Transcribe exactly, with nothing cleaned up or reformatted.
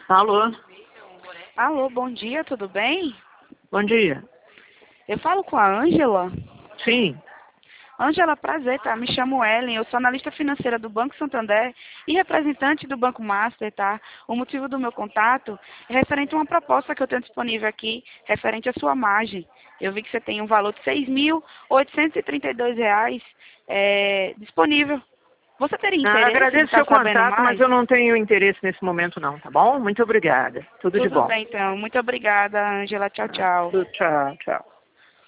Alô? Alô, bom dia, tudo bem? Bom dia. Eu falo com a Ângela. Sim. Ângela, prazer, tá? Me chamo Ellen, eu sou analista financeira do Banco Santander e representante do Banco Master, tá? O motivo do meu contato é referente a uma proposta que eu tenho disponível aqui, referente à sua margem. Eu vi que você tem um valor de seis mil oitocentos e trinta e dois reais é, disponível. Você teria Ah, interesse em agradeço estar seu sabendo contato, mas mais? eu não tenho interesse nesse momento não, tá bom? Muito obrigada. Tudo de Tudo bom. bem, então. Muito obrigada, Ângela. Tchau, tchau. Tchau, tchau.